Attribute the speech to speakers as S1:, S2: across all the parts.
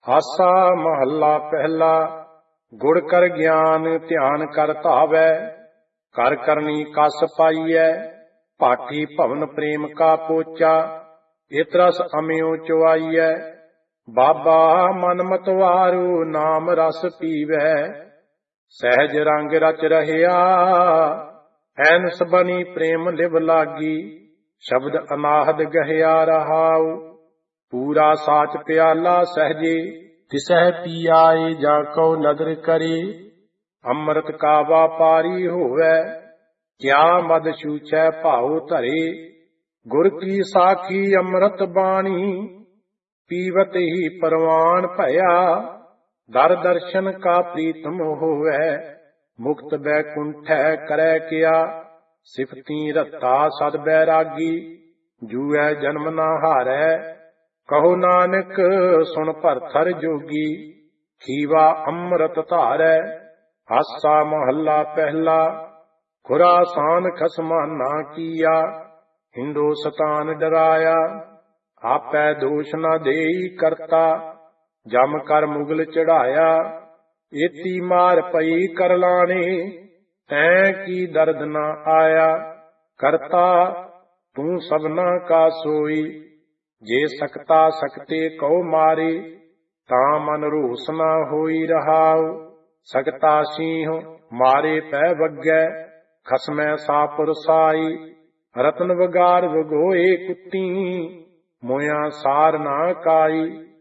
S1: ਆਸਾ ਮਹੱਲਾ ਪਹਿਲਾ। ਗੁੜ ਕਰ ਗਿਆਨ ਧਿਆਨ ਕਰ ਧਾਵੈ, ਕਰ ਕਰਨੀ ਕਸ ਪਾਈਐ। ਭਾਟੀ ਭਵਨ ਪ੍ਰੇਮ ਕਾ ਪੋਚਾ, ਇਤ ਰਸ ਅਮਿਓ ਚੁਆਈਐ। ਬਾਬਾ ਮਨ ਮਤਵਾਰੂ ਨਾਮ ਰਸ ਪੀਵੈ, ਸਹਿਜ ਰੰਗ ਰਚ ਰਹਿਆ। ਐਨਸ ਬਣੀ ਪ੍ਰੇਮ ਲਿਵ ਲਾਗੀ, ਸ਼ਬਦ ਅਨਾਹਦ ਗਹਿਆ ਰਹਾਉ। ਪੂਰਾ ਸਾਚ ਪਿਆਲਾ ਸਹਿਜੇ, ਤਿਸਹਿ ਪੀ ਆਏ ਜਾ ਕਉ ਨਦਰ ਕਰੇ। ਅੰਮ੍ਰਿਤ ਕਾ ਵਾਪਾਰੀ ਹੋਵੈ, ਕਿਆ ਮਦ ਛੂਛੈ ਭਾਉ ਧਰੇ। ਗੁਰ ਕੀ ਸਾਖੀ ਅੰਮ੍ਰਿਤ ਬਾਣੀ, ਪੀਵਤ ਹੀ ਪਰਵਾਨ ਭਇਆ। ਦਰ ਦਰਸ਼ਨ ਕਾ ਪ੍ਰੀਤਮ ਹੋਵੈ, ਮੁਕਤ ਬੈਕੁੰਠੈ ਕਰੈ ਕਿਆ। ਸਿਫਤੀ ਰਤਾ ਸਦ ਬੈਰਾਗੀ, ਜੂਐ ਜਨਮ ਨਾ ਹਾਰੈ। ਕਹੋ ਨਾਨਕ ਸੁਣ ਭਰਥਰ ਜੋਗੀ, ਖੀਵਾ ਅੰਮ੍ਰਿਤ ਧਾਰੈ। ਆਸਾ ਮਹੱਲਾ ਪਹਿਲਾ। ਖੁਰਾਸਾਨ ਖਸਮਾਨਾ ਕੀਆ, ਹਿੰਦੁਸਤਾਨ ਡਰਾਇਆ। ਆਪੈ ਦੋਸ਼ ਨਾ ਦੇਈ ਕਰਤਾ, ਜਮ ਕਰ ਮੁਗਲ ਚੜਾਇਆ। ਏਤੀ ਮਾਰ ਪਈ ਕਰ ਲਾਣੇ, ਤੈਂ ਕੀ ਦਰਦ ਨਾ ਆਇਆ। ਕਰਤਾ ਤੂੰ ਸਭਨਾ ਕਾ ਸੋਈ, ਜੇ ਸਕਤਾ ਸਕਤੇ ਕਉ ਮਾਰੇ। ਤਾਂ ਮਨ ਰੋਸ ਨਾ ਹੋਈ ਰਹਾਉ, ਸਕਤਾ ਸੀਂਹ ਮਾਰੇ ਪੈ ਵੱਗੈ। ਖਸਮੈ ਸਾਪੁਰ ਸਾਈ, ਰਤਨ ਵਗਾਰ ਵਗੋਏ ਕੁੱਤੀ। ਮੋਇਆ ਸਾਰ ਨਾ ਕਾਈ,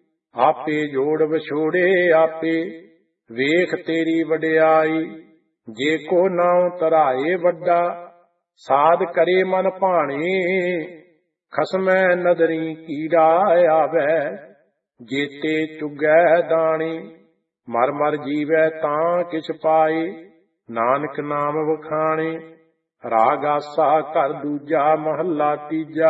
S1: ਆਪੇ ਜੋੜ ਵਿਛੋੜੇ ਆਪੇ। ਵੇਖ ਤੇਰੀ ਵਡਿਆਈ, ਜੇ ਕੋ ਨਾਉ ਧਰਾਏ ਵੱਡਾ। ਸਾਧ ਕਰੇ ਮਨ ਭਾਣੇ, ਖਸਮੈ ਨਦਰੀ ਕੀੜਾ ਆਵੈ। ਜੇਤੇ ਚੁਗੈ ਦਾਣੀ, ਮਰ ਮਰ ਜੀਵੈ ਤਾਂ ਕਿਛ ਪਾਏ। ਨਾਨਕ ਨਾਮ ਵਖਾਣੇ। ਰਾਗ ਆਸਾ ਘਰ ਦੂਜਾ ਮਹੱਲਾ ਤੀਜਾ।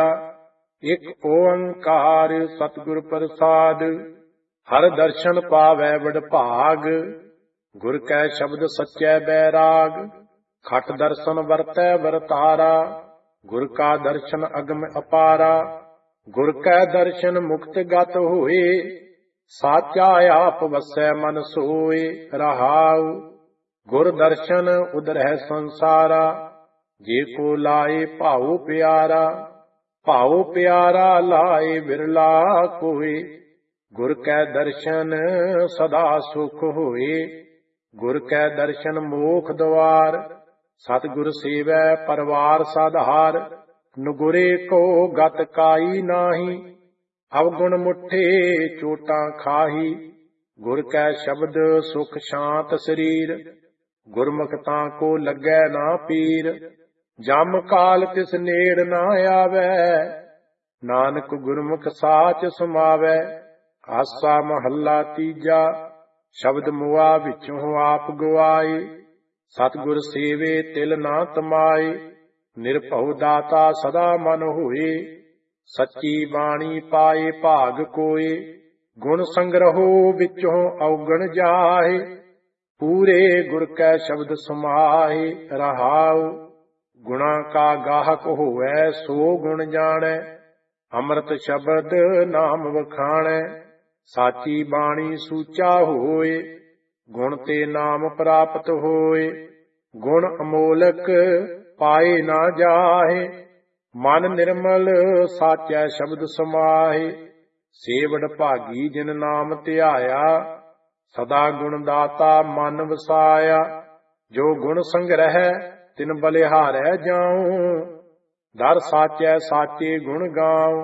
S1: ਇੱਕ ਓੰਕਾਰ ਸਤਿਗੁਰ ਪ੍ਰਸਾਦ, ਹਰ ਦਰਸ਼ਨ ਪਾਵੈ ਵਡਭਾਗ। ਗੁਰ ਕੈ ਸ਼ਬਦ ਸੱਚੈ ਬੈਰਾਗ, ਖਟ ਦਰਸ਼ਨ ਵਰਤੈ ਵਰਤਾਰਾ। ਗੁਰ ਕਾ ਦਰਸ਼ਨ ਅਗਮ ਅਪਾਰਾ, ਗੁਰ ਕੈ ਦਰਸ਼ਨ ਮੁਕਤ ਗਤ ਹੋਏ। ਸਾਚਾ ਆਪ ਵਸੈ ਮਨ ਸੋਏ ਰਹਾਉ। ਗੁਰ ਦਰਸ਼ਨ ਉਦਰਹਿ ਸੰਸਾਰਾ, ਜੇ ਕੋ ਲਾਏ ਭਾਉ ਪਿਆਰਾ। ਭਾਉ ਪਿਆਰਾ ਲਾਏ ਬਿਰਲਾ ਕੋਏ, ਗੁਰ ਕੈ ਦਰਸ਼ਨ ਸਦਾ ਸੁਖ ਹੋਏ। ਗੁਰ ਕੈ ਦਰਸ਼ਨ ਮੋਖ ਦੁਆਰ, ਸਤਿਗੁਰ ਸੇਵੈ ਪਰਵਾਰ ਸਾਧਾਰ। ਨੁਗੁਰੇ ਕੋ ਗਤ ਕਾਈ ਨਾਹੀ, ਅਵਗੁਣ ਮੁਠੇ ਚੋਟਾਂ ਖਾਹੀ। ਗੁਰ ਕੈ ਸ਼ਬਦ ਸੁਖ ਸ਼ਾਂਤ ਸਰੀਰ, ਗੁਰਮੁਖ ਤਾਂ ਕੋ ਲੱਗੈ ਨਾ ਪੀਰ। ਜਮ ਕਾਲ ਤਿਸ ਨੇੜ ਨਾ ਆਵੈ, ਨਾਨਕ ਗੁਰਮੁਖ ਸਾਚ ਸਮਾਵੈ। ਆਸਾ ਮਹੱਲਾ ਤੀਜਾ। ਸ਼ਬਦ ਮੁਆ ਵਿੱਚੋਂ ਆਪ ਗਵਾਏ, ਸਤਿਗੁਰ ਸੇਵੇ ਤਿਲ ਨਾ ਤਮਾਏ। ਨਿਰਭਉ ਦਾਤਾ ਸਦਾ ਮਨ ਹੋਏ, ਸੱਚੀ ਬਾਣੀ ਪਾਏ ਭਾਗ ਕੋਏ। ਗੁਣ ਸੰਗ੍ਰਹੋ ਵਿੱਚੋਂ ਔਗਣ ਜਾਏ, ਪੂਰੇ ਗੁਰ ਕੈ ਸ਼ਬਦ ਸਮਾਏ ਰਹਾਉ। ਗੁਣਾ ਕਾ ਗਾਹਕ ਹੋਵੈ ਸੋ ਗੁਣ ਜਾਣੈ, ਅੰਮ੍ਰਿਤ ਸ਼ਬਦ ਨਾਮ ਵਖਾਣੈ। ਸਾਚੀ ਬਾਣੀ ਸੂਚਾ ਹੋਏ, ਗੁਣ ਤੇ ਨਾਮ ਪ੍ਰਾਪਤ ਹੋਏ। ਗੁਣ ਅਮੋਲਕ ਪਾਏ ਨਾ ਜਾਹੇ, ਮਨ ਨਿਰਮਲ ਸਾਚੈ ਸ਼ਬਦ ਸਮਾਹੇ। ਸੇਵੜ ਭਾਗੀ ਜਿਨ ਨਾਮ ਧਿਆਇਆ, ਸਦਾ ਗੁਣ ਦਾਤਾ ਮਨ ਵਸਾਇਆ। ਜੋ ਗੁਣ ਸੰਗ੍ਰਹਿ ਤਿਨ ਬਲਿਹਾਰੈ ਜਾਉ, ਦਰ ਸਾਚੈ ਸਾਚੇ ਗੁਣ ਗਾਉ।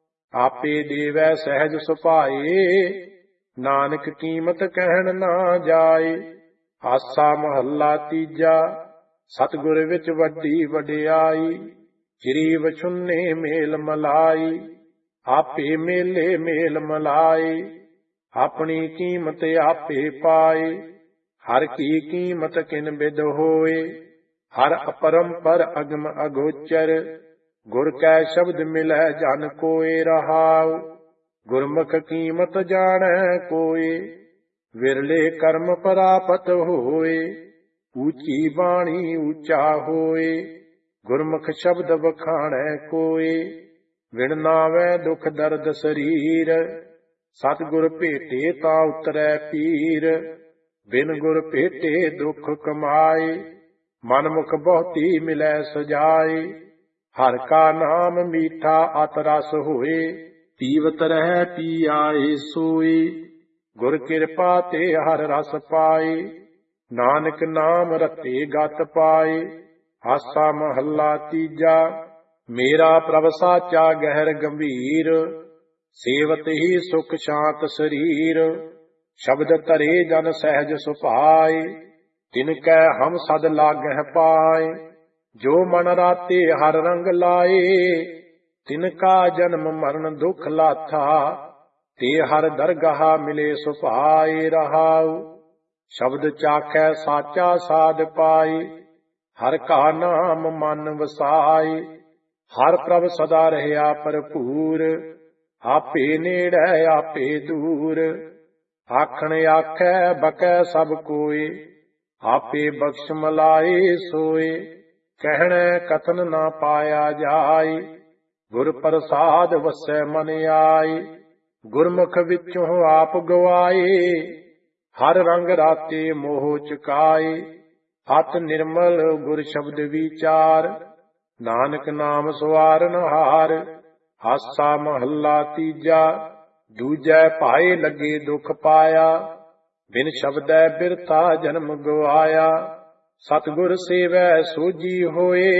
S1: ਆਪੇ ਦੇਵੈ ਸਹਿਜ ਸੁਭਾਏ, ਨਾਨਕ ਕੀਮਤ ਕਹਿਣ ਨਾ ਜਾਏ। ਆਸਾ ਮਹੱਲਾ ਤੀਜਾ। ਸਤਿਗੁਰ ਵਿੱਚ ਵੱਡੀ ਵਡਿਆਈ, ਚਿਰੀ ਵਛੁੰਨੇ ਮੇਲ ਮਲਾਈ। ਆਪੇ ਮੇਲੇ ਮੇਲ ਮਲਾਈ, ਆਪਣੀ ਕੀਮਤ ਆਪੇ ਪਾਏ। ਹਰ ਕੀ ਕੀਮਤ ਕਿਨ ਬਿਦ ਹੋਏ, ਹਰ ਅਪਰੰਪਰ ਅਗਮ ਅਗੋਚਰ। ਗੁਰ ਕੈ ਸ਼ਬਦ ਮਿਲੈ ਜਨ ਕੋਏ ਰਹਾਉ, ਗੁਰਮੁਖ ਕੀਮਤ ਜਾਣੈ ਕੋਏ। ਵਿਰਲੇ ਕਰਮ ਪ੍ਰਾਪਤ ਹੋਏ, ਊਚੀ ਬਾਣੀ ਊਚਾ ਹੋਏ। ਗੁਰਮੁਖ ਸ਼ਬਦ ਵਖਾਣੈ ਕੋਏ, ਵਿਣ ਨਾਵੈ ਦੁਖ ਦਰਦ ਸਰੀਰ। ਸਤਿਗੁਰ ਭੇਟੇ ਤਾਂ ਉਤਰੈ ਪੀਰ, ਬਿਨ ਗੁਰ ਭੇਟੇ ਦੁਖ ਕਮਾਏ। ਮਨ ਮੁਖ ਬਹੁਤੀ ਮਿਲੈ ਸਜਾਏ, ਹਰ ਕਾ ਨਾਮ ਮੀਠਾ ਅਤ ਰਸ ਹੋਏ। ਪੀਵਤ ਰਹਿ ਪੀ ਆਏ ਸੋਏ, ਗੁਰ ਕਿਰਪਾ ਤੇ ਹਰ ਰਸ ਪਾਏ। ਨਾਨਕ ਨਾਮ ਰਤੇ ਗਤ ਪਾਏ, ਆਸਾ ਮਹੱਲਾ ਤੀਜਾ। ਮੇਰਾ ਪ੍ਰਭ ਸਾਚਾ ਗਹਿਰ ਗੰਭੀਰ, ਸੇਵਤ ਹੀ ਸੁਖ ਸ਼ਾਂਤ ਸਰੀਰ। ਸ਼ਬਦ ਧਰੇ ਜਨ ਸਹਿਜ ਸੁਭਾਏ, ਤਿਨ ਕੈ ਹਮ ਸਦ ਲਾਗਹਿ ਪਾਏ। ਜੋ ਮਨ ਰਾਤੇ ਹਰ ਰੰਗ ਲਾਏ, ਤਿਨ ਕਾ ਜਨਮ ਮਰਨ ਦੁਖ ਲਾਥਾ। ਤੇ ਹਰ ਦਰਗਾਹ ਮਿਲੇ ਸੁਭਾਏ ਰਹਾਉ, ਸ਼ਬਦ ਚਾਖੈ ਸਾਚਾ ਸਾਧ ਪਾਏ। ਹਰ ਕਾ ਨਾਮ ਮਨ ਵਸਾਏ, ਹਰ ਪ੍ਰਭ ਸਦਾ ਰਹਿਆ ਭਰਪੂਰ। ਆਪੇ ਨੇੜੈ ਆਪੇ ਦੂਰ, ਆਖਣ ਆਖੈ ਬਕੈ ਸਭ ਕੋਏ। ਆਪੇ ਬਖਸ਼ ਮਲਾਏ ਸੋਏ, ਕਹਿਣੈ ਕਥਨ ਨਾ ਪਾਇਆ ਜਾਏ। ਗੁਰ ਪ੍ਰਸਾਦ ਵਸੈ ਮਨ ਆਏ, ਗੁਰਮੁਖ ਵਿੱਚੋਂ ਆਪ ਗਵਾਏ। ਹਰ ਰੰਗ ਰਾਤੇ ਮੋਹ ਚੁਕਾਏ, ਅਤ ਨਿਰਮਲ ਗੁਰ ਸ਼ਬਦ ਵਿਚਾਰ। ਨਾਨਕ ਨਾਮ ਸਵਾਰਨ ਹਾਰ, ਆਸਾ ਮਹੱਲਾ ਤੀਜਾ। ਦੂਜੈ ਭਾਏ ਲੱਗੇ ਦੁਖ ਪਾਇਆ, ਬਿਨ ਸ਼ਬਦੈ ਬਿਰਥਾ ਜਨਮ ਗਵਾਇਆ। ਸਤਿਗੁਰ ਸੇਵੈ ਸੋਝੀ ਹੋਏ,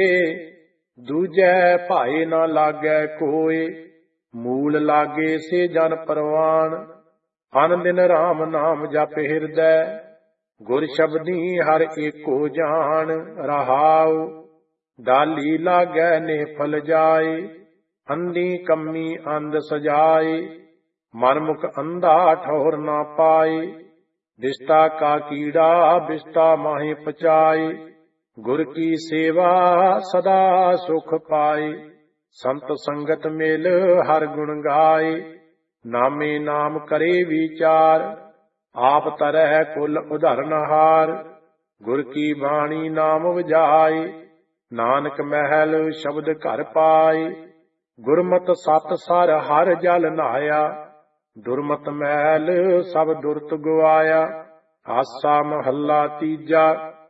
S1: ਦੂਜੈ ਭਾਏ ਨਾ ਲਾਗੈ ਕੋਏ। ਮੂਲ ਲਾਗੇ ਸੇ ਜਨ ਪਰਵਾਨ, ਅਨ ਦਿਨ ਰਾਮ ਨਾਮ ਜਪ ਹਿਰਦੈ। ਗੁਰ ਸ਼ਬਦੀ ਹਰ ਏਕੋ ਜਾਣ, ਰਹਾਉ ਡਾਲੀ ਲਾਗੈ ਨੇ ਫਲ ਜਾਏ। ਅੰਧੀ ਕੰਮੀ ਅੰਧ ਸਜਾਏ, ਮਨ ਮੁਖ ਅੰਧਾ ਠੌਰ ਨਾ ਪਾਏ। ਦਿਸ਼ਟਾ ਕਾ ਕੀੜਾ ਬਿਸ਼ਟਾ ਮਾਹੇ ਪਚਾਏ, ਗੁਰ ਕੀ ਸੇਵਾ ਸਦਾ ਸੁਖ ਪਾਏ। ਸੰਤ ਸੰਗਤ ਮਿਲ ਹਰ ਗੁਣ ਗਾਏ, ਨਾਮੇ ਨਾਮ ਕਰੇ ਵਿਚਾਰ। ਆਪ ਤਰਹਿ ਕੁਲ ਉਧਰਨਹਾਰ, ਗੁਰ ਕੀ ਬਾਣੀ ਨਾਮ ਵਜਾਏ। ਨਾਨਕ ਮਹਿਲ ਸ਼ਬਦ ਘਰ ਪਾਏ, ਗੁਰਮਤਿ ਸਤ ਸਰ ਹਰ ਜਲ ਨਹਾਇਆ। ਦੁਰਮਤ ਮਹਿਲ ਸਭ ਦੁਰਤ ਗਵਾਇਆ, ਆਸਾ ਮਹੱਲਾ ਤੀਜਾ।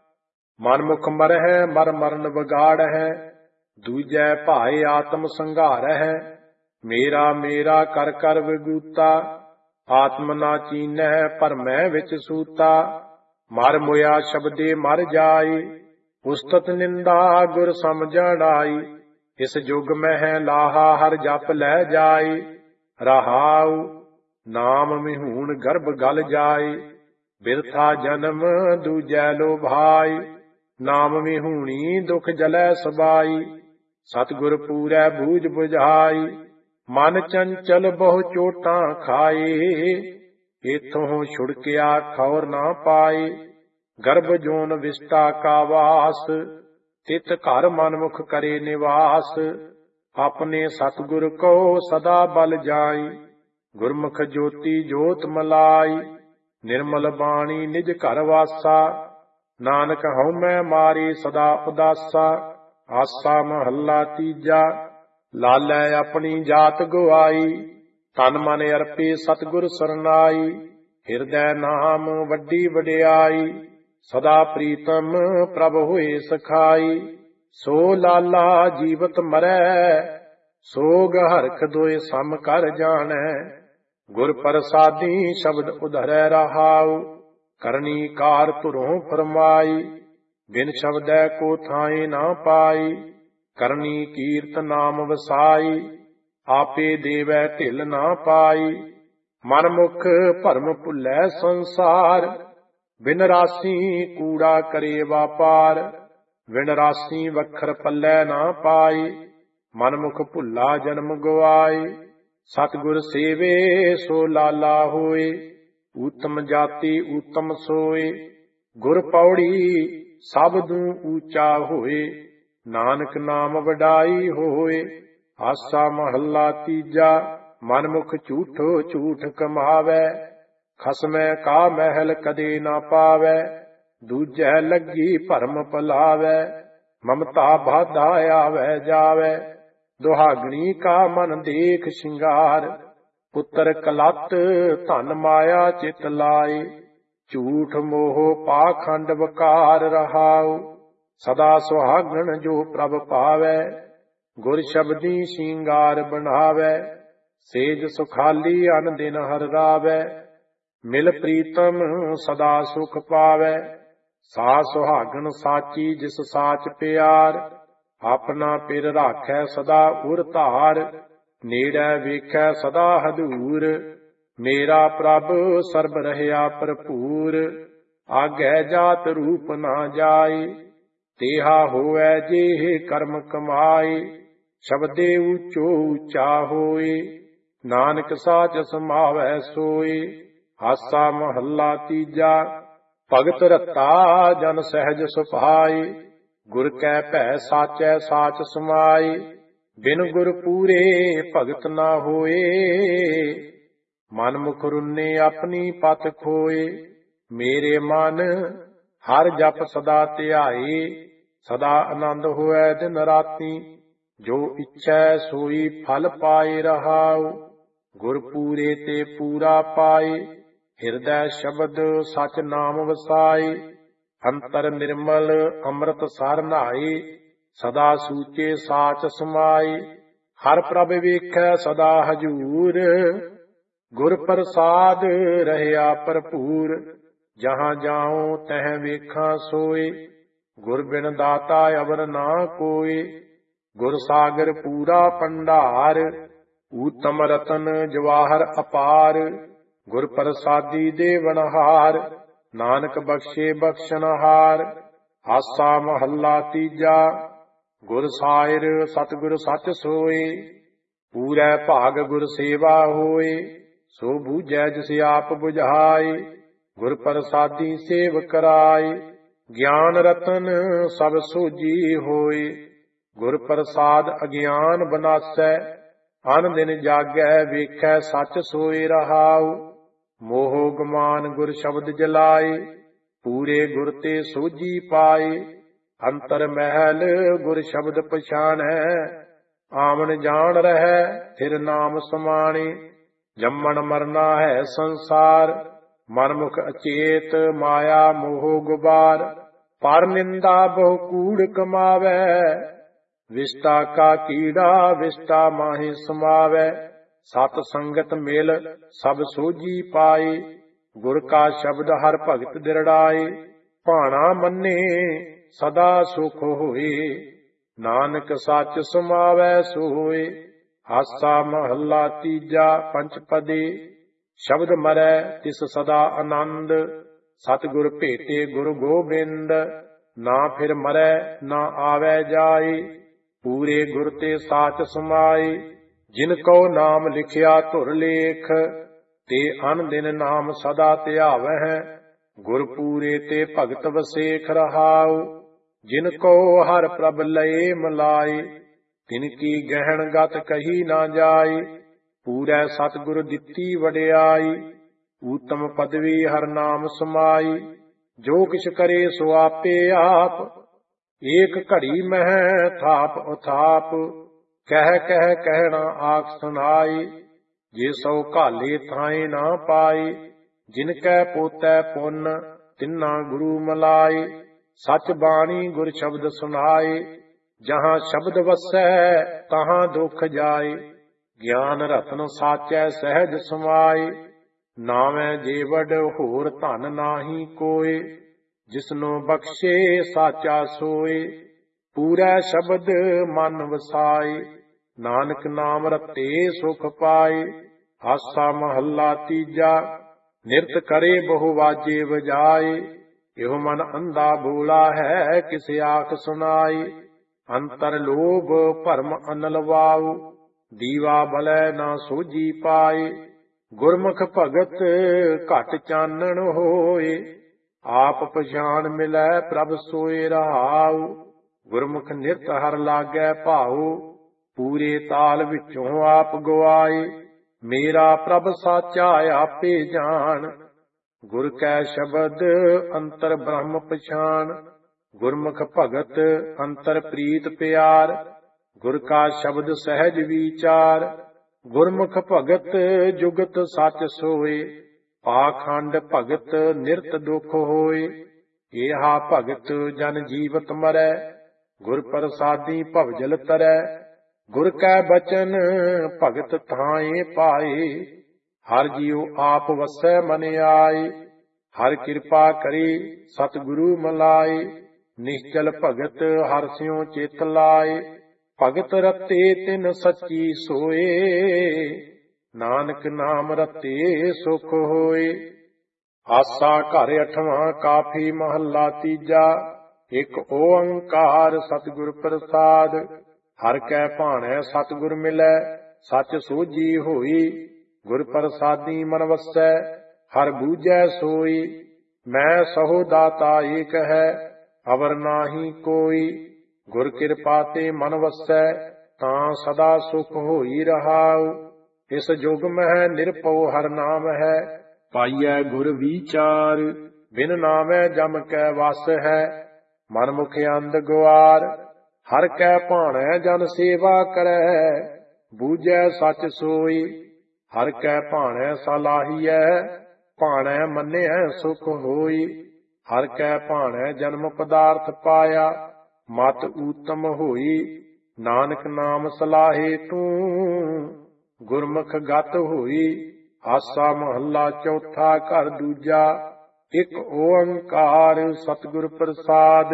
S1: ਮਨ ਮੁਖ ਮਰਹਿ ਮਰ ਮਰਨ ਵਿਗਾੜਹਿ, ਦੂਜੈ ਭਾਏ ਆਤਮ ਸੰਘਾਰਹਿ। ਮੇਰਾ ਮੇਰਾ ਕਰ ਕਰ ਵਿਗੂਤਾ, ਆਤਮ ਨਾ ਚੀਨਹਿ ਭਰਮੈ ਵਿੱਚ ਸੂਤਾ। ਮਰ ਮੁਆ ਸ਼ਬਦੇ ਮਰ ਜਾਈ, ਉਸਤਤ ਨਿੰਦਾ ਗੁਰ ਸਮਝਣ ਆਈ। ਇਸ ਜੁਗ ਮਹਿ ਲਾਹਾ ਹਰ ਜਪ ਲੈ ਜਾਈ, ਰਹਾਉ ਨਾਮ ਮਿਹੂਣ ਗਰਭ ਗਲ ਜਾਏ। ਬਿਰਥਾ ਜਨਮ ਦੂਜੈ ਲੋਭਾਈ, ਨਾਮ ਮਿਹੂਣੀ ਦੁਖ ਜਲੈ ਸਬਾਈ। ਸਤਿਗੁਰ ਪੂਰੈ ਬੂਝ ਬੁਝਾਈ, ਮਨ ਚੰਚਲ ਬਹੁ ਚੋਟਾਂ ਖਾਏ। ਇਥੋਂ ਛੁੜਕਿਆ ਖੌਰ ਨਾ ਪਾਏ, ਗਰਭ ਜੋਨ ਵਿਸਟਾ ਕਾ ਵਾਸ। ਤਿਤ ਘਰ ਮਨਮੁਖ ਕਰੇ ਨਿਵਾਸ, ਆਪਣੇ ਸਤਿਗੁਰ ਕੋ ਸਦਾ ਬਲ ਜਾਈ। ਗੁਰਮੁਖ ਜੋਤੀ ਜੋਤ ਮਲਾਈ, ਨਿਰਮਲ ਬਾਣੀ ਨਿਜ ਘਰ ਵਾਸਾ। ਨਾਨਕ ਹਉਮੈ ਮਾਰੀ ਸਦਾ ਉਦਾਸਾ, ਆਸਾ ਮਹੱਲਾ ਤੀਜਾ। ਲਾਲੈ ਆਪਣੀ ਜਾਤ ਗਵਾਈ, ਤਨ ਮਨ ਅਰਪੇ ਸਤਿਗੁਰ ਸਰਨਾਈ। ਹਿਰਦੈ ਨਾਮ ਵੱਡੀ ਵਡਿਆਈ, ਸਦਾ ਪ੍ਰੀਤਮ ਪ੍ਰਭ ਹੋਏ ਸਖਾਈ। ਸੋ ਲਾਲਾ ਜੀਵਤ ਮਰੈ, ਸੋਗ ਹਰਖ ਦੋਇ ਸਮ ਕਰ ਜਾਣੈ। ਗੁਰ ਪ੍ਰਸਾਦੀ ਸ਼ਬਦ ਉਧਰੈ ਰਹਾਉ, ਕਰਨੀ ਕਾਰ ਧੁਰੋਂ ਫਰਮਾਈ। ਬਿਨ ਸ਼ਬਦੈ ਕੋ ਥਾਏ ਨਾ ਪਾਈ, ਕਰਨੀ ਕੀਰਤ ਨਾਮ ਵਸਾਈ। ਆਪੇ ਦੇਵੈ ਢਿਲ ਨਾ ਪਾਈ, ਮਨ ਮੁਖ ਭਰਮ ਭੁੱਲੈ ਸੰਸਾਰ। ਬਿਨ ਰਾਸੀ ਕੂੜਾ ਕਰੇ ਵਾਪਾਰ, ਬਿਨ ਰਾਸੀ ਵਖਰ ਪੱਲੇ ਨਾ ਪਾਈ। ਮਨ ਮੁਖ ਭੁੱਲਾ ਜਨਮ ਗਵਾਏ, ਸਤਿਗੁਰ ਸੇਵੇ ਸੋ ਲਾਲਾ ਹੋਏ। ਊਤਮ ਜਾਤੀ ਊਤਮ ਸੋਏ, ਗੁਰ ਪੌੜੀ ਸਬਦੂ ਊਚਾ ਹੋਏ। ਨਾਨਕ ਨਾਮ ਵਡਾਈ ਹੋਏ, ਆਸਾ ਮਹੱਲਾ ਤੀਜਾ। ਮਨ ਮੁਖ ਝੂਠੋ ਝੂਠ ਕਮਾਵੈ, ਖਸਮੈ ਕਾ ਮਹਿਲ ਕਦੇ ਨਾ ਪਾਵੈ। ਦੂਜੈ ਲੱਗੀ ਭਰਮ ਪਲਾਵੈ, ਮਮਤਾ ਬਾਧਾ ਆਵੈ ਜਾਵੈ। ਦੁਹਾਗਣੀ ਕਾ ਮਨ ਦੇਖ ਸ਼ਿੰਗਾਰ, ਪੁੱਤਰ ਕਲੱਤ ਧਨ ਮਾਇਆ ਚਿਤ ਲਾਏ, ਝੂਠ ਮੋਹ ਪਾਖੰਡ ਵਕਾਰ ਰਹਾਉ। ਸਦਾ ਸੁਹਾਗਣ ਜੋ ਪ੍ਰਭ ਪਾਵੈ, ਗੁਰ ਸ਼ਬਦੀ ਸ਼ਿੰਗਾਰ ਬਣਾਵੈ। ਸੇਜ ਸੁਖਾਲੀ ਅਨ ਦਿਨ ਹਰ ਰਾਵੈ, ਮਿਲ ਪ੍ਰੀਤਮ ਸਦਾ ਸੁਖ ਪਾਵੈ। ਸਾ ਸੁਹਾਗਣ ਸਾਚੀ ਜਿਸ ਸਾਚ ਪਿਆਰ, ਆਪਣਾ ਪਿਰ ਰਾਖੈ ਸਦਾ ਉਰ ਧਾਰ। ਨੇੜੈ ਵੇਖੈ ਸਦਾ ਹਦੂਰ, ਮੇਰਾ ਪ੍ਰਭ ਸਰਬ ਰਹਿਆ ਭਰਪੂਰ। ਆਗੈ ਜਾਤ ਰੂਪ ਨਾ ਜਾਏ, ਤੇਹਾ ਹੋਵੈ ਜੇ ਕਰਮ ਕਮਾਏ। ਸ਼ਬਦੇ ਊਚੋ ਊਚਾ ਹੋਏ, ਨਾਨਕ ਸਾਚ ਸਮਾਵੈ ਸੋਏ। ਹਾਸਾ ਮਹੱਲਾ ਤੀਜਾ। ਭਗਤ ਰਤਾ ਜਨ ਸਹਿਜ ਸੁਭਾਏ, ਗੁਰ ਕੈ ਭੈ ਸਾਚੈ ਸਾਚ ਸਮਾਏ। ਬਿਨ ਗੁਰ ਪੂਰੇ ਭਗਤ ਨਾ ਹੋਏ, ਮਨ ਮੁਖ ਰੁੰਨੇ ਆਪਣੀ ਪਤ ਖੋਏ। ਮੇਰੇ ਮਨ ਹਰ ਜਪ ਸਦਾ ਧਿਆਏ, ਸਦਾ ਆਨੰਦ ਹੋਇ ਦਿਨ ਰਾਤੀ। ਜੋ ਇੱਛੈ ਸੋਈ ਫਲ ਪਾਏ ਰਹਾਉ, ਗੁਰ ਪੂਰੇ ਤੇ ਪੂਰਾ ਪਾਏ। ਹਿਰਦੈ ਸ਼ਬਦ ਸਚ ਨਾਮ ਵਸਾਏ, ਅੰਤਰ ਨਿਰਮਲ ਅੰਮ੍ਰਿਤ ਸਰ ਨਾਏ। ਸਦਾ ਸੂਚੇ ਸਾਚ ਸਮਾਏ, ਹਰ ਪ੍ਰਭ ਵੇਖੈ ਸਦਾ ਹਜੂਰ। ਗੁਰ ਪ੍ਰਸਾਦ ਰਹਿਆ ਭਰਪੂਰ, ਜਹਾਂ ਜਾਉ ਤਹ ਵੇਖਾਂ ਸੋਏ। ਗੁਰ ਬਿਨ ਦਾਤਾ ਅਵਰ ਨਾ ਕੋਏ, ਗੁਰ ਸਾਗਰ ਪੂਰਾ ਭੰਡਾਰ। ਊਤਮ ਰਤਨ ਜਵਾਹਰ ਅਪਾਰ, ਗੁਰ ਪ੍ਰਸਾਦੀ ਦੇਵਨਹਾਰ। ਨਾਨਕ ਬਖਸ਼ੇ ਬਖਸ਼ਨਹਾਰ। ਆਸਾ ਮਹੱਲਾ ਤੀਜਾ। ਗੁਰ ਸਾਇਰ ਸਤਿਗੁਰ ਸੱਚ ਸੋਏ, ਪੂਰੈ ਭਾਗ ਗੁਰ ਸੇਵਾ ਹੋਏ। ਸੋ ਬੂਝੈ ਜਿਸ ਆਪ ਬੁਝਾਏ, ਗੁਰ ਪ੍ਰਸਾਦੀ ਸੇਵ ਕਰਾਏ। ਗਿਆਨ ਰਤਨ ਸਭ ਸੋਜੀ ਹੋਏ, ਗੁਰ ਪ੍ਰਸਾਦ ਅਗਿਆਨ ਬਨਾਸੈ। ਅਨ ਦਿਨ ਜਾਗੈ ਵੇਖੈ ਸੱਚ ਸੋਏ ਰਹਾਉ। ਮੋਹ ਗਮਾਨ ਗੁਰ ਸ਼ਬਦ ਜਲਾਏ, ਪੂਰੇ ਗੁਰ ਤੇ ਸੋਝੀ ਪਾਏ। ਅੰਤਰ ਮਹਿਲ ਗੁਰ ਸ਼ਬਦ ਪਛਾਣੈ, ਆਵਣ ਜਾਣ ਰਹਿ ਫਿਰ ਨਾਮ ਸਮਾਣੇ। ਜੰਮਣ ਮਰਨਾ ਹੈ ਸੰਸਾਰ, ਮਨਮੁਖ ਅਚੇਤ ਮਾਇਆ ਮੋਹ ਗੁਬਾਰ। ਪਰ ਨਿੰਦਾ ਬਹੁ ਕੂੜ ਕਮਾਵੈ, ਵਿਸ਼ਟਾ ਕਾ ਕੀੜਾ ਵਿਸ਼ਟਾ ਮਾਹੀ ਸਮਾਵੈ। ਸਤ ਸੰਗਤ ਮਿਲ ਸਭ ਸੋਝੀ ਪਾਏ, ਗੁਰ ਕਾ ਸ਼ਬਦ ਹਰ ਭਗਤ ਦਿਰੜਾਏ। ਭਾਣਾ ਮੰਨੇ ਸਦਾ ਸੁਖ ਹੋਏ, ਨਾਨਕ ਸੱਚ ਸਮਾਵੈ ਸੋਏ। ਹਾਸਾ ਮਹੱਲਾ ਤੀਜਾ। ਪੰਚਪਦੀ। ਸ਼ਬਦ ਮਰੈ ਤਿਸ ਸਦਾ ਆਨੰਦ, ਸਤਿਗੁਰ ਭੇਟੇ ਗੁਰ ਗੋਬਿੰਦ। ਨਾ ਫਿਰ ਮਰੈ ਨਾ ਆਵੈ ਜਾਏ, ਪੂਰੇ ਗੁਰ ਤੇ ਸਾਚ ਸਮਾਏ। ਜਿਨ ਕਉ ਨਾਮ ਲਿਖਿਆ ਧੁਰ ਲੇਖ, ਤੇ ਅਨ ਦਿਨ ਨਾਮ ਸਦਾ ਧਿਆਵਹਿ। ਗੁਰ ਪੂਰੇ ਤੇ ਭਗਤ ਵਸੇਖ ਰਹਾਉ, ਜਿਨ ਕਉ ਹਰ ਪ੍ਰਭ ਲਏ ਮਲਾਏ। ਤਿਨ ਕੀ ਗਹਿਣ ਗਤ ਕਹੀ ਨਾ ਜਾਏ, ਪੂਰੈ ਸਤਿਗੁਰ ਦਿੱਤੀ ਵਡਿਆਈ। ਊਤਮ ਪਦਵੀ ਹਰ ਨਾਮ ਸਮਾਈ, ਜੋ ਕਿਛ ਕਰੇ ਸੋ ਆਪੇ ਆਪ। ਏਕ ਘੜੀ ਮਹਿ ਥਾਪ ਉਥਾਪ, ਕਹਿ ਕਹਿ ਕਹਿਣਾ ਆਖ ਸੁਨਾਈ। ਜੇ ਸੋ ਘਾਲੇ ਥਾਏ ਨਾ ਪਾਈ, ਜਿਨ ਕੈ ਪੋਤੈ ਪੁੰਨ ਤਿੰਨਾ ਗੁਰੂ ਮਲਾਈ। ਸਚ ਬਾਣੀ ਗੁਰ ਸ਼ਬਦ ਸੁਨਾਏ, ਜਹਾਂ ਸ਼ਬਦ ਵਸੈ ਤਹਾਂ ਦੁਖ ਜਾਏ। ਗਿਆਨ ਰਤਨ ਸਾਚੈ ਸਹਿਜ ਸਮਾਏ, ਨਾਵੇਂ ਜੀਵੜ ਹੋਰ ਧਨ ਨਾਹੀ ਕੋਏ। ਜਿਸਨੂੰ ਬਖਸ਼ੇ ਸਾਚਾ ਸੋਏ, ਪੂਰਾ ਸ਼ਬਦ ਮਨ ਵਸਾਏ। ਨਾਨਕ ਨਾਮ ਰਤੇ ਸੁਖ ਪਾਏ। ਹਾਸਾ ਮਹੱਲਾ ਤੀਜਾ। ਨਿਰਤ ਕਰੇ ਬਹੁ ਵਾਜੇ ਵਜਾਏ, ਇਹੋ ਮਨ ਅੰਧਾ ਬੋਲਾ ਹੈ ਕਿਸ ਆਖ ਸੁਨਾਈ। ਅੰਤਰ ਲੋਭ ਭਰਮ ਅਨਲ ਵਾਉ, ਦੀਵਾ ਬਲੈ ਨਾ ਸੋਝੀ ਪਾਏ। ਗੁਰਮੁਖ ਭਗਤ ਘਟ ਚਾਨਣ ਹੋਏ, ਆਪ ਪਛਾਣ ਮਿਲੈ ਪ੍ਰਭ ਸੋਏ ਰਹਾਉ। ਗੁਰਮੁਖ ਨਿਰਤ ਹਰ ਲਾਗੈ ਭਾਉ, ਪੂਰੇ ਤਾਲ ਵਿੱਚੋਂ ਆਪ ਗਵਾਏ। ਮੇਰਾ ਪ੍ਰਭ ਸਾਚਾ ਆਪੇ ਜਾਣ, ਗੁਰ ਕੈ ਸ਼ਬਦ ਅੰਤਰ ਬ੍ਰਹਮ ਪਛਾਣ। ਗੁਰਮੁਖ ਭਗਤ ਅੰਤਰ ਪ੍ਰੀਤ ਪਿਆਰ, ਗੁਰ ਕਾ ਸ਼ਬਦ ਸਹਿਜ ਵਿਚਾਰ। ਗੁਰਮੁਖ ਭਗਤ ਜੁਗਤ ਸੱਚ ਸੋਏ, ਪਾਖੰਡ ਭਗਤ ਨਿਰਤ ਦੁਖ ਹੋਏ। ਏਹਾ ਭਗਤ ਜਨ ਜੀਵਤ ਮਰੈ, ਗੁਰ ਪ੍ਰਸਾਦੀ ਭਵਜਲ ਤਰੈ। ਗੁਰ ਕੈ ਬਚਨ ਭਗਤ ਥਾਏ ਪਾਏ, ਹਰ ਜੀਉ ਆਪ ਵਸੈ ਮਨ ਆਏ। ਹਰ ਕਿਰਪਾ ਕਰੇ ਸਤਿਗੁਰੂ ਮਲਾਏ, ਨਿਸ਼ਚਲ ਭਗਤ ਹਰਿ ਸਿਉ ਚਿਤ ਲਾਏ। ਭਗਤ ਰਤੇ ਤਿਨ ਸੱਚੀ ਸੋਏ, ਨਾਨਕ ਨਾਮ ਰਤੇ ਸੁਖ ਹੋਏ। ਆਸਾ ਘਰ ਅਠਵਾਂ ਕਾਫੀ ਮਹੱਲਾ ਤੀਜਾ। ਇਕ ਓੰਕਾਰ ਸਤਿਗੁਰ ਪ੍ਰਸਾਦ, ਹਰਿ ਕੈ ਭਾਣੈ ਸਤਿਗੁਰ ਮਿਲੈ। ਸੱਚ ਸੋਝੀ ਹੋਈ ਗੁਰ ਪ੍ਰਸਾਦੀ ਮਨ ਵਸੈ, ਹਰਿ ਬੂਝੈ ਸੋਈ। ਮੈਂ ਸਹੋ ਦਾਤਾ ਏਕ ਹੈ, ਅਵਰ ਨਾਹੀ ਕੋਈ। ਗੁਰ ਕਿਰਪਾ ਤੇ ਮਨ ਵਸੈ, ਤਾਂ ਸਦਾ ਸੁਖ ਹੋਈ ਰਹਾਉ। ਇਸ ਜੁਗ ਮਹਿ ਨਿਰਭਉ ਹਰਿ ਨਾਮ ਹੈ, ਪਾਈਐ ਗੁਰ ਵਿਚਾਰ। ਬਿਨ ਨਾਮੈ ਜਮ ਕੈ ਵਸ ਹੈ, ਮਨ ਮੁਖ ਅੰਧ ਗੁਆਰ। ਹਰਿ ਕੈ ਭਾਣੈ ਜਨ ਸੇਵਾ ਕਰੈ, ਬੂਝੈ ਸੱਚ ਸੋਈ। ਹਰਿ ਕੈ ਭਾਣੈ ਸਲਾਹੀਐ, ਭਾਣੈ ਮੰਨਿਐ ਸੁਖ ਹੋਈ। ਹਰਿ ਕੈ ਭਾਣੈ ਜਨਮ ਪਦਾਰਥ ਪਾਇਆ, ਮਤ ਊਤਮ ਹੋਈ। ਨਾਨਕ ਨਾਮ ਸਲਾਹੇ ਤੂੰ, ਗੁਰਮੁਖ ਗਤ ਹੋਈ। ਆਸਾ ਮਹੱਲਾ ਚੌਥਾ ਘਰ ਦੂਜਾ। ਇਕ ਓੰਕਾਰ ਸਤਿਗੁਰ ਪ੍ਰਸਾਦ,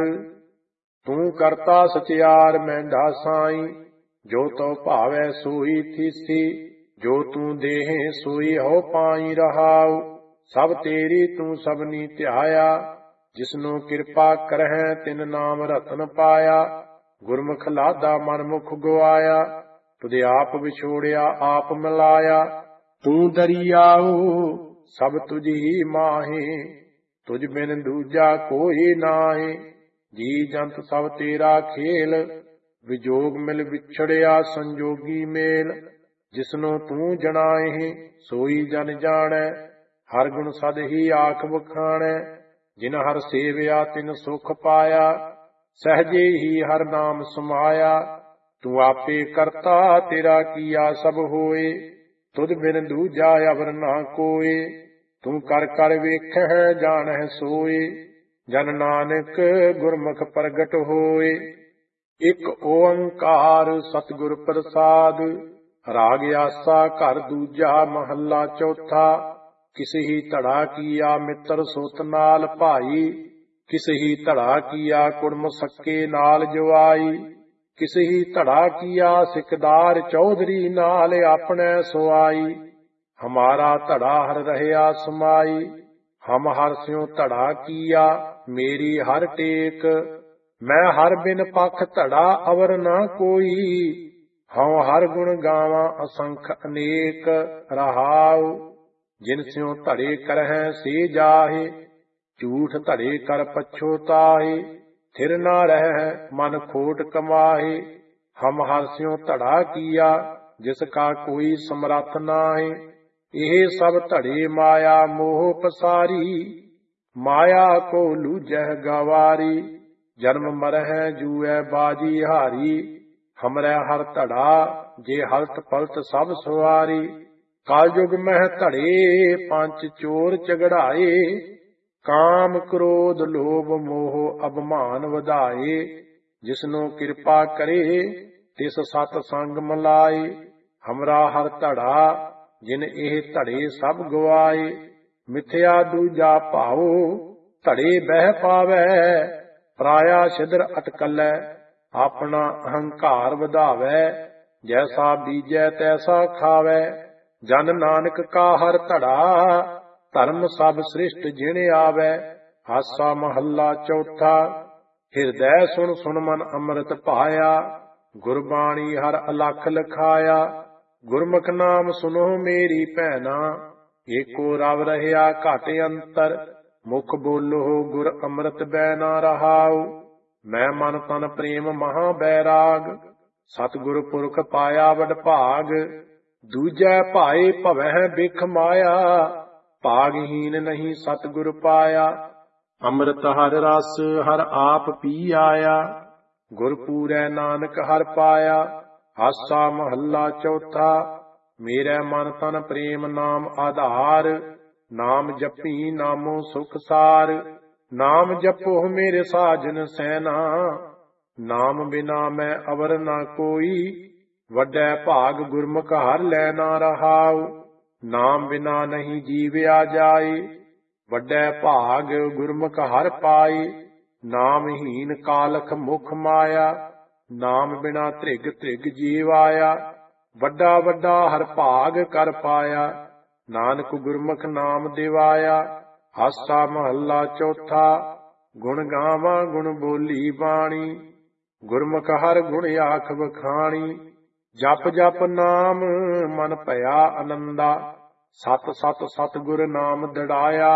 S1: ਤੂੰ ਕਰਤਾ ਸਚਿਆਰ ਮਹਿੰਢਾ ਸਾਈ। ਜੋ ਤਉ ਭਾਵੈ ਸੋਈ ਥੀਸੀ, ਜੋ ਤੂੰ ਦੇਹੇ ਸੋਈ ਹੋ ਪਾਈ ਰਹਾਉ। ਸਭ ਤੇਰੀ ਤੂੰ ਸਭਨੀ ਧਿਆਇਆ, ਜਿਸਨੂੰ ਕਿਰਪਾ ਕਰਹਿ ਤਿਨ ਨਾਮ ਰਤਨ ਪਾਇਆ। ਗੁਰਮੁਖ ਲਾਦਾ ਮਨ ਮੁਖ ਗੁਆਇਆ, ਤੁਧ ਆਪ ਵਿਛੋੜਿਆ ਆਪ ਮਿਲਾਇਆ। ਤੂੰ ਦਰਿਆਉ ਸਭ ਤੁਝ ਹੀ ਮਾਹੇ, ਤੁਝ ਬਿਨ ਦੂਜਾ ਕੋਈ ਨਾਹੀ। ਜੀ ਜੰਤ ਸਭ ਤੇਰਾ ਖੇਲ, ਵਿਜੋਗ ਮਿਲ ਵਿਛੜਿਆ ਸੰਜੋਗੀ ਮੇਲ। ਜਿਸਨੂੰ ਤੂੰ ਜਣਾਏ ਸੋਈ ਜਨ ਜਾਣੈ, ਹਰ ਗੁਣ ਸਦ ਹੀ ਆਖ ਵਖਾਣੈ। ਜਿਨ ਹਰ ਸੇਵਿਆ ਤਿਨ ਸੁਖ ਪਾਇਆ, ਸਹਜੇ ਹੀ ਹਰ ਨਾਮ ਸਮਾਇਆ। ਤੂੰ ਆਪੇ ਕਰਤਾ ਤੇਰਾ ਕੀਆ ਸਭ ਹੋਏ, ਤੁਧ ਬਿਨ ਦੂਜਾ ਅਵਰ ਨਾ ਕੋਏ। ਤੂੰ ਕਰ ਕਰ ਵੇਖਹਿ ਜਾਣਹਿ ਸੋਏ, ਜਨ ਨਾਨਕ ਗੁਰਮੁਖ ਪ੍ਰਗਟ ਹੋਏ। ਇਕ ਓੰਕਾਰ ਸਤਿਗੁਰ ਪ੍ਰਸਾਦ, ਰਾਗ ਆਸਾ ਘਰ ਦੂਜਾ ਮਹੱਲਾ ਚੌਥਾ। ਕਿਸ ਹੀ ਧੜਾ ਕੀਆ ਮਿੱਤਰ ਸੁਤ ਨਾਲ ਭਾਈ, ਕਿਸ ਹੀ ਧੜਾ ਕੀਆ ਕੁੜਮ ਸੱਕੇ ਨਾਲ ਜਵਾਈ। ਕਿਸ ਹੀ ਧੜਾ ਕੀਆ ਸਿਕਦਾਰ ਚੌਧਰੀ ਨਾਲ ਆਪਣੈ ਸੁਆਈ। ਹਮਾਰਾ ਧੜਾ ਹਰ ਰਹਿਆ ਸਮਾਈ, ਹਮ ਹਰ ਸਿਉ ਧੜਾ ਕੀਆ ਮੇਰੀ ਹਰ ਟੇਕ। ਮੈਂ ਹਰ ਬਿਨ ਪਖ ਧੜਾ ਅਵਰ ਨਾ ਕੋਈ, ਹਉ ਹਰ ਗੁਣ ਗਾਵਾਂ ਅਸੰਖ ਅਨੇਕ ਰਹਾਉ। ਜਿਨ ਸਿਉ ਧੜੇ ਕਰਹਿ ਸੇ ਜਾਹੇ, ਝੂਠ ਧੜੇ ਕਰ ਪਛੋਤਾਹੇ। ਥਿਰ ਨਾ ਰਹਿ ਮਨ ਖੋਟ ਕਮਾਹੇ, ਹਮ ਹਰ ਸਿਉ ਧੜਾ ਕੀਆ ਜਿਸ ਕਾ ਕੋਈ ਸਮਰੱਥ ਨਾਹੀ। ਇਹ ਸਭ ਧੜੇ ਮਾਇਆ ਮੋਹ ਪਸਾਰੀ, ਮਾਇਆ ਕੋ ਲੂਜਹਿ ਗਵਾਰੀ। ਜਨਮ ਮਰਹਿ ਜੂਐ ਬਾਜੀ ਹਾਰੀ, ਹਮਰੈ ਹਰ ਧੜਾ ਜੇ ਹਲਤ ਪਲਤ ਸਭ ਸੁਆਰੀ। ਕਲਯੁਗ ਮਹਿ ਧੜੇ ਪੰਚ ਚੋਰ ਝਗੜਾਏ, ਕਾਮ ਕ੍ਰੋਧ ਲੋਭ ਮੋਹ ਅਭਿਮਾਨ ਵਧਾਏ। ਜਿਸਨੂੰ ਕਿਰਪਾ ਕਰੇ ਤਿਸ ਸਤ ਸੰਗ ਮਲਾਏ, ਹਮਰਾ ਹਰ ਧੜਾ ਜਿਨ ਇਹ ਧੜੇ ਸਭ ਗਵਾਏ। ਮਿਥਿਆ ਦੂਜਾ ਭਾਉ ਧੜੇ ਬਹਿ ਪਾਵੈ, ਪਰਾਇਆ ਛਿਦਰ ਅਟਕਲੈ ਆਪਣਾ ਅਹੰਕਾਰ ਵਧਾਵੈ। ਜੈਸਾ ਬੀਜੈ ਤੈਸਾ ਖਾਵੈ, ਜਨ ਨਾਨਕ ਕਾ ਹਰ ਧੜਾ ਧਰਮ ਸਭ ਸ੍ਰਿਸ਼ਟ ਜਿਣ ਆਵੈ। ਆਸਾ ਮਹੱਲਾ ਚੌਥਾ। ਹਿਰਦੈ ਸੁਣ ਸੁਣ ਮਨ ਅੰਮ੍ਰਿਤ ਭਾਇਆ, ਗੁਰਬਾਣੀ ਹਰ ਅਲਖ ਲਖਾਇਆ। ਗੁਰਮੁਖ ਨਾਮ ਸੁਨੋ ਮੇਰੀ ਭੈਣਾ, ਏਕੋ ਰਵ ਰਹਿਆ ਘਟ ਅੰਤਰ। ਮੁਖ ਬੋਲੋ ਗੁਰ ਅੰਮ੍ਰਿਤ ਬੈ ਨਾ ਰਹਾਉ, ਮੈਂ ਮਨ ਤਨ ਪ੍ਰੇਮ ਮਹਾ ਬੈਰਾਗ। ਸਤਿਗੁਰ ਪੁਰਖ ਪਾਇਆ ਵਡ ਭਾਗ, ਦੂਜੈ ਭਾਏ ਭਵਹਿ ਬਿਖ ਮਾਇਆ। ਭਾਗਹੀਨ ਨਹੀਂ ਸਤਿਗੁਰ ਪਾਇਆ, ਅੰਮ੍ਰਿਤ ਹਰ ਰਸ ਹਰ ਆਪ ਪੀ ਆਇਆ। ਗੁਰ ਪੂਰੈ ਨਾਨਕ ਹਰ ਪਾਇਆ। ਆਸਾ ਮਹੱਲਾ ਚੌਥਾ। ਮੇਰੇ ਮਨ ਤਨ ਪ੍ਰੇਮ ਨਾਮ ਆਧਾਰ। ਨਾਮ ਜਪੀ ਨਾਮੋ ਸੁਖ ਸਾਰ। ਨਾਮ ਜਪੋ ਮੇਰੇ ਸਾਜਨ ਸੈਨਾ। ਨਾਮ ਬਿਨਾ ਮੈਂ ਅਵਰ ਨਾ ਕੋਈ। ਵੱਡੈ ਭਾਗ ਗੁਰਮੁਖ ਹਰ ਲੈ ਨਾ ਰਹਾਉ। ਨਾਮ ਬਿਨਾ ਨਹੀਂ ਜੀਵਿਆ ਜਾਏ। ਵੱਡੈ ਭਾਗ ਗੁਰਮੁਖ ਹਰ ਪਾਏ। ਨਾਮਹੀਨ ਕਾਲਖ ਮੁਖ ਮਾਇਆ। ਨਾਮ ਬਿਨਾ ਧ੍ਰਿਗ ਧ੍ਰਿਗ ਜੀਵ ਆਇਆ। ਵੱਡਾ ਵੱਡਾ ਹਰ ਭਾਗ ਕਰ ਪਾਇਆ। ਨਾਨਕ ਗੁਰਮੁਖ ਨਾਮ ਦਿਵਾਇਆ। ਹਾਸਾ ਮਹੱਲਾ ਚੌਥਾ। ਗੁਣ ਗਾਵਾਂ ਗੁਣ ਬੋਲੀ ਬਾਣੀ। ਗੁਰਮੁਖ ਹਰ ਗੁਣ ਆਖ ਵਖਾਣੀ। ਜਪ ਜਪ ਨਾਮ ਮਨ ਭਇਆ ਆਨੰਦਾ। ਸਤ ਸਤ ਸਤਿਗੁਰ ਨਾਮ ਦੜਾਇਆ।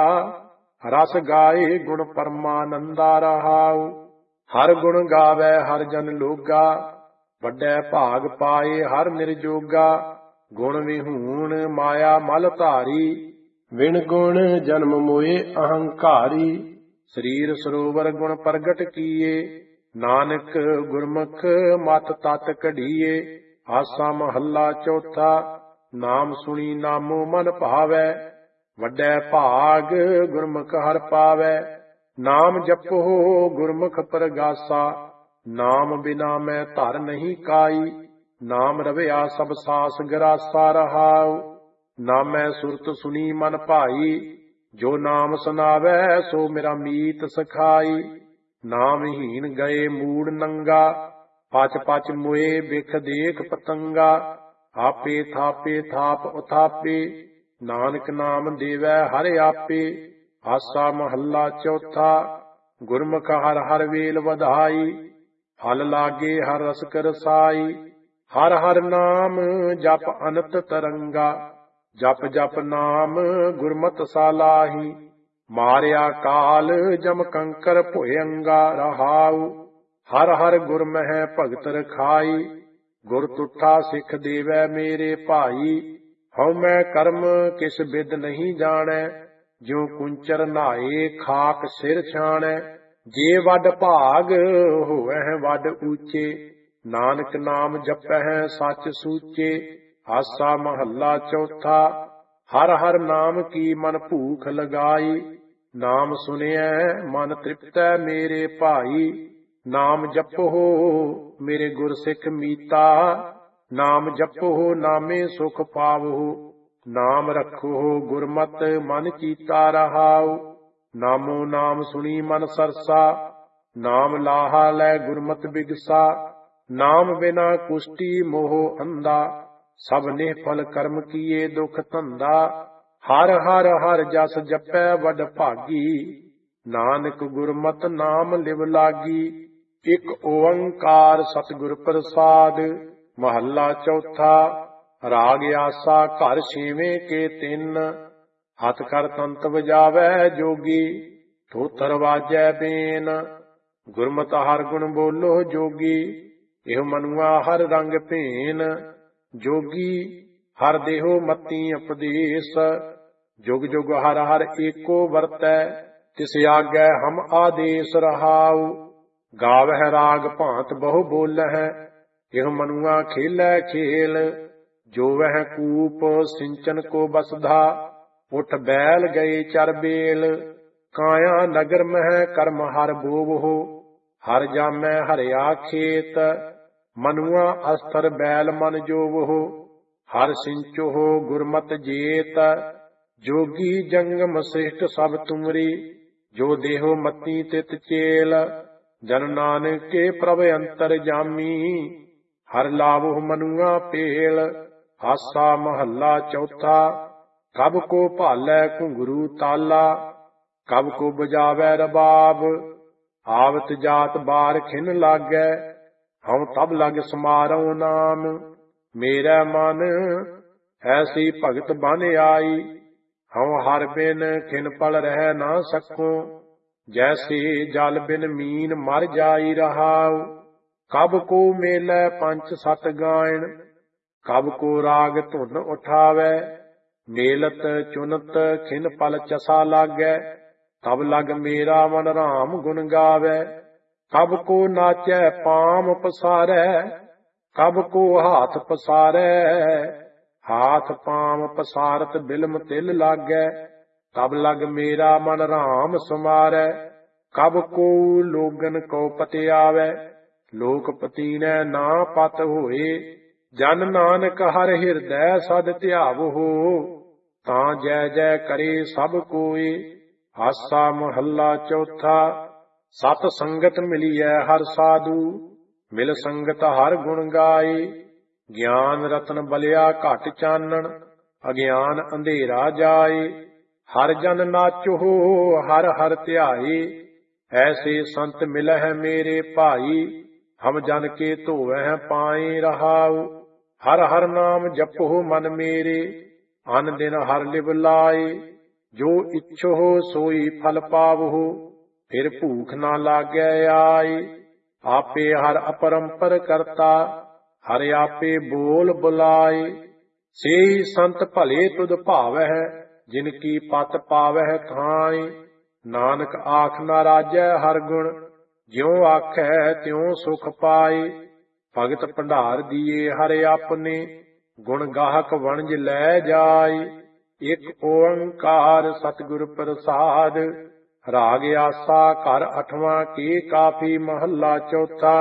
S1: ਰਸ ਗਾਏ ਗੁਣ ਪਰਮਾਨੰਦਾ ਰਹਾਉ। ਹਰ ਗੁਣ ਗਾਵੇ ਹਰ ਜਨ ਲੋਗਾ। ਵੱਡੈ ਭਾਗ ਪਾਏ ਹਰ ਨਿਰਜੋਗਾ। ਗੁਣ ਵਿਹੂਣ ਮਾਇਆ ਮਲ ਧਾਰੀ। ਵਿਣ ਗੁਣ ਜਨਮ ਮੋਏ ਅਹੰਕਾਰੀ। ਸਰੀਰ ਸਰੋਵਰ ਗੁਣ ਪ੍ਰਗਟ ਕੀਏ। ਨਾਨਕ ਗੁਰਮੁਖ ਮਤ ਤਤ ਕਢੀਏ। ਆਸਾ ਮਹੱਲਾ ਚੌਥਾ। ਨਾਮ ਸੁਣੀ ਨਾਮੋ ਮਨ ਭਾਵੈ। ਵੱਡੈ ਭਾਗ ਗੁਰਮੁਖ ਹਰਿ ਪਾਵੈ। ਨਾਮ ਜਪੋ ਗੁਰਮੁਖ ਪਰਗਾਸਾ। ਨਾਮ ਬਿਨਾ ਮੈਂ ਧਰ ਨਹੀਂ ਕਾਈ। ਨਾਮ ਰਵਿਆ ਸਭ ਸਾਸ ਗਰਾਸਾ ਰਹਾਉ। ਨਾਮੈ ਸੁਰਤ ਸੁਣੀ ਮਨ ਭਾਈ। ਜੋ ਨਾਮ ਸੁਨਾਵੈ ਸੋ ਮੇਰਾ ਮੀਤ ਸਖਾਈ। ਨਾਮਹੀਨ ਗਏ ਮੂੜ ਨੰਗਾ। ਪਚ ਪਚ ਮੋਏ ਬਿਖ ਦੇਖ ਪਤੰਗਾ। ਆਪੇ ਥਾਪੇ ਥਾਪ ਉਥਾਪੇ। ਨਾਨਕ ਨਾਮ ਦੇਵੈ ਹਰਿ ਆਪੇ। ਆਸਾ ਮਹੱਲਾ ਚੌਥਾ। ਗੁਰਮੁਖ ਹਰ ਹਰ ਵੇਲ ਵਧਾਈ। ਫਲ ਲਾਗੇ ਹਰ ਰਸਕ ਰਸਾਈ। ਹਰ ਹਰ ਨਾਮ ਜਪ ਅਨੰਤ ਤਰੰਗਾ। ਜਪ ਜਪ ਨਾਮ ਗੁਰਮਤਿ ਸਾਲਾਹੀ। ਮਾਰਿਆ ਕਾਲ ਜਮ ਕੰਕਰ ਭੁਇੰਗਾ ਰਹਾਉ। ਹਰ ਹਰ ਗੁਰ ਮਹਿ ਭਗਤ ਰਖਾਈ। ਗੁਰ ਤੁਠਾ ਸਿੱਖ ਦੇਵੈ ਮੇਰੇ ਭਾਈ। ਹਉ ਮੈਂ ਕਰਮ ਕਿਸ ਬਿਦ ਨਹੀਂ ਜਾਣੈ। ਜਿਉ ਕੁੰਚਰ ਨਾਏ ਖਾਕ ਸਿਰ ਛਾਣੈ। ਜੇ ਵੱਡ ਭਾਗ ਹੋਵੈ ਵੱਡ ਊਚੇ। ਨਾਨਕ ਨਾਮ ਜਪਹਿ ਸੱਚ ਸੂਚੇ। ਆਸਾ ਮਹੱਲਾ ਚੌਥਾ। ਹਰ ਹਰ ਨਾਮ ਕੀ ਮਨ ਭੂਖ ਲਗਾਈ। ਨਾਮ ਸੁਣਿਐ ਮਨ ਤ੍ਰਿਪਤੈ ਮੇਰੇ ਭਾਈ। ਨਾਮ ਜਪੋ ਮੇਰੇ ਗੁਰ ਸਿੱਖ ਮੀਤਾ। ਨਾਮ ਜਪੋ ਨਾਮੇ ਸੁਖ ਪਾਵੋ। ਨਾਮ ਰੱਖੋ ਗੁਰਮਤਿ ਮਨ ਚੀਤਾ ਰਹਾਉ। ਨਾਮੋ ਨਾਮ ਸੁਣੀ ਮਨ ਸਰਸਾ। ਨਾਮ ਲਾਹਾ ਲੈ ਗੁਰਮਤਿ ਬਿਗਸਾ। ਨਾਮ ਬਿਨਾ ਕੁਸ਼ਟੀ ਮੋਹ ਅੰਧਾ। ਸਭ ਨਿਹਫਲ ਕਰਮ ਕੀਏ ਦੁਖ ਧੰਦਾ। ਹਰ ਹਰ ਹਰ ਜਸ ਜਪੈ ਵਡ ਭਾਗੀ। ਨਾਨਕ ਗੁਰਮਤਿ ਨਾਮ ਲਿਵ ਲਾਗੀ। ਇਕ ਓੰਕਾਰ ਸਤਿਗੁਰ ਪ੍ਰਸਾਦ। ਮਹੱਲਾ ਚੌਥਾ। ਰਾਗ ਆਸਾ ਘਰ ਛੇਵੇਂ ਕੇ ਤਿੰਨ। ਹੱਥ ਕਰ ਤੰਤ ਵਜਾਵੈ ਜੋਗੀ। ਥੋਥਰ ਵਾਜੈ ਬੇਨ। ਗੁਰਮਤਿ ਹਰ ਗੁਣ ਬੋਲੋ ਜੋਗੀ। ਇਹੋ ਮਨੁਆ ਹਰ ਰੰਗ ਭੇਨ। ਜੋਗੀ ਹਰ ਦੇਹੋ ਮਤੀ ਉਪਦੇਸ। ਜੁਗ ਜੁਗ ਹਰ ਹਰ ਏਕੋ ਵਰਤੈ। ਤਿਸ ਆਗੈ ਹਮ ਆਦੇਸ ਰਹਾਉ। ਗਾਵਹਿ ਰਾਗ ਭਾਂਤ ਬਹੁ ਬੋਲਹਿ। ਇਹੋ ਮਨੁਆ ਖੇਲੈ ਖੇਲ। ਜੋ ਵਹਿ ਕੂਪ ਸਿੰਚਨ ਕੋ ਬਸਧਾ। ਉਠ ਬੈਲ ਗਏ ਚਰ ਬੇਲ। ਕਾਇਆ ਨਗਰ ਮਹਿ ਕਰਮ ਹਰ ਬੋਵਹੁ। ਹਰ ਜਾਮੈ ਹਰਿਆ ਖੇਤ। ਮਨੁਆ ਅਸਥਰ ਬੈਲ ਮਨ ਜੋਵਹੁ। ਹਰ ਸਿੰਚੋਹੁ ਗੁਰਮਤਿ ਜੇਤ। ਜੋਗੀ ਜੰਗਮ ਸ੍ਰਿਸ਼ਟ ਸਭ ਤੁਮਰੀ। ਜੋ ਦੇਹੋ ਮਤੀ ਤਿਤ ਚੇਲ। ਜਨ ਨਾਨਕ ਕੇ ਪ੍ਰਭ ਅੰਤਰ ਜਾਮੀ। ਹਰ ਲਾਵਹੁ ਮਨੁਆ ਪੇਲ। ਆਸਾ ਮਹੱਲਾ ਚੌਥਾ। ਕਬ ਕੋ ਭਾਲੈ ਘੁੰਗਰੂ ਤਾਲਾ। ਕਬ ਕੋ ਬਜਾਵੈ ਰਬਾਬ। ਆਵਤ ਜਾਤ ਬਾਰ ਖਿਨ ਲਾਗੈ। ਹਉ ਤਬ ਲਗ ਸਮਾਰਉ ਨਾਮ। ਮੇਰਾ ਮਨ ਐਸੀ ਭਗਤ ਬਨ ਆਈ। ਹਉ ਹਰ ਬਿਨ ਖਿਨ ਪਲ ਰਹਿ ਨਾ ਸਕੋ। ਜੈਸੇ ਜਲ ਬਿਨ ਮੀਨ ਮਰ ਜਾਈ ਰਹਾਉ। ਕਬ ਕੋ ਮੇਲੈ ਪੰਚ ਸਤ ਗਾਇਣ। ਕਬ ਕੋ ਰਾਗ ਧੁਨ ਉਠਾਵੈ। ਮੇਲਤ ਚੁਨਤ ਖਿਨ ਪਲ ਚਸਾ ਲਾਗੈ। ਤਬ ਲਗ ਮੇਰਾ ਮਨ ਰਾਮ ਗੁਣ ਗਾਵੈ। ਕਬ ਕੋ ਨਾਚੈ ਪਾਮ ਪਸਾਰੈ। ਕਬ ਕੋ ਹਾਥ ਪਸਾਰੈ। हाथ पांव पसारत बिलम तिल लागै, तब लग मेरा मन राम समारै। कब को लोगन को पति आवे, लोकपति ने ना पत होए। जन नानक हर हृदय सद ध्यावहु, तां जय जय करे सब कोई। आसा महला चौथा। सत संगत मिलिए हर साधु, मिल संगत हर गुण गाए। ज्ञान रतन बलिया घट चानन, अज्ञान अंधेरा जाए। हर जन नाचो हर हर ध्याए, ऐसे संत मिलह मेरे भाई। हम जन के धोवह पाए रहाउ, हर हर नाम जपो मन मेरे। अन दिन हर लिव लाए, जो इच्छो सोई फल पावहु। फिर भूख ना लागै आए, आपे हर अपरंपर करता। हर आपे बोल बुलाए, सेई संत भले तुद भावह। जिनकी पत पावह थाई, नानक आख ना राजै हर गुण। ज्यों आखै त्यों सुख पाए। भगत भंडार दिए हर आपने, गुण गाहक वणज लै जाए। एक ओंकार सतगुर प्रसाद, राग आसा घर अठवां के काफी। महला चौथा।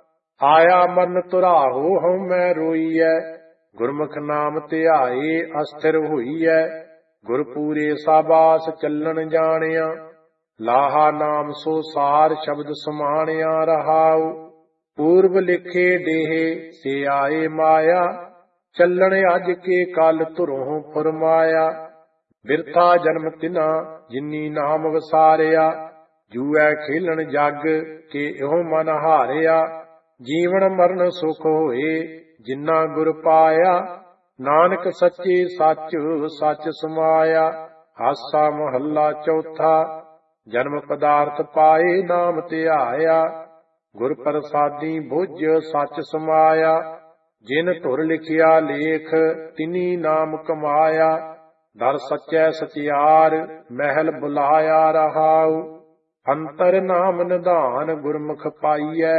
S1: आया मन तुराहो हਉ मैं रोईਐ, गुरमुख नाम ध्याए अस्थिर होईਐ। गुरपूरे साबास चलन जानिया, लाहा नाम सो सार शब्द समानिया रहाउ। पूर्व लिखे देहे से आए माया, चलन अज के कल तुरों फुरमाया। बिरथा जन्म तिना जिन्नी नाम वसारिया, जूऐ खेलन जग के इहो मन हारिया। जीवन मरण सुख होए जिन्ना गुर पाया, नानक सच्चे सच सच समाया। हासा महला चौथा। जन्म पदार्थ पाए नाम ध्याया, गुर प्रसादी बुझ सच समाया। जिन धुर लिखिया लेख तिनी नाम कमाया, दर सच्चै सचियार महल बुलाया रहाउ। अंतर नाम निधान गुरमुख पाईਐ,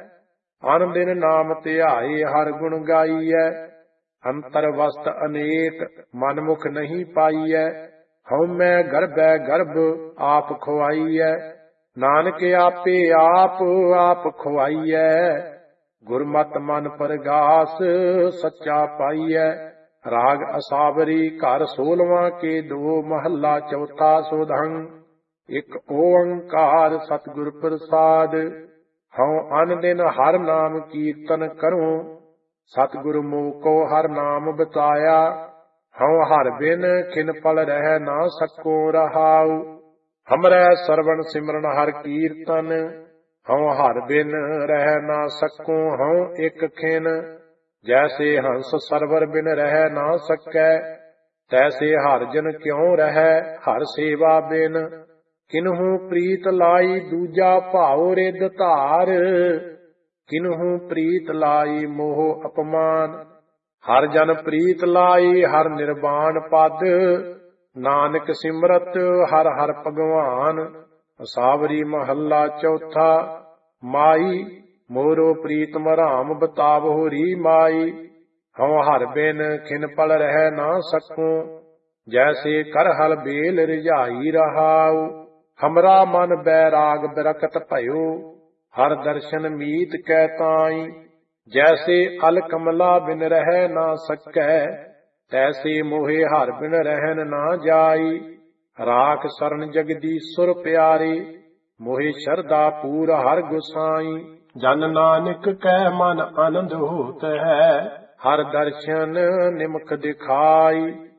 S1: अन दिन नाम ध्याए हर गुण गाईਐ। अंतर वस्त अनेक मन मुख नहीं पाईਐ, हਉ मैं गर्भै गर्भ आप खुआईਐ। नानक आपे आप खुआईਐ, गुरमत मन परगास सच्चा पाईਐ। राग असावरी घर 16वां के 2 महला चौथा सोधंग। एक ओंकार सतगुर प्रसाद, हਉ अन दिन हर नाम कीर्तन करूं। सतगुरु मोको हर नाम बताया, हਉ हर बिन खिन पल रह ना सको रहाउ। हमरै सरवण सिमरन हर कीर्तन, हਉ हर बिन रह ना सको हਉ एक खिन। जैसे हंस सरवर बिन रह ना सकै, तैसे हर जन क्यों रह हर सेवा बिन। किन्हू प्रीत लाई दूजा भाव रिद धार, किन्हू प्रीत लाई मोह अपमान। हर जन प्रीत लाई हर निर्वाण पद, नानक सिमरत हर हर भगवान। असावरी महला चौथा। माई मोरो प्रीतम राम बतावो री माई, हਉ हर बिन खिन पल रह ना सकूं। जैसे कर हल बेल रिझाई रहाउ, हमरा मन बैराग बिरकत भयो। हर दर्शन मीत कै ताई, जैसे अल कमला बिन रह ना सकै। तैसे मोहे हर बिन रहन ना जाई, राख सरन जगदीश्वर प्यारे। मोहे शरदा पूर हर गुसाई, जन नानक कै मन आनंद होत है। हर दर्शन निमख दिखाई,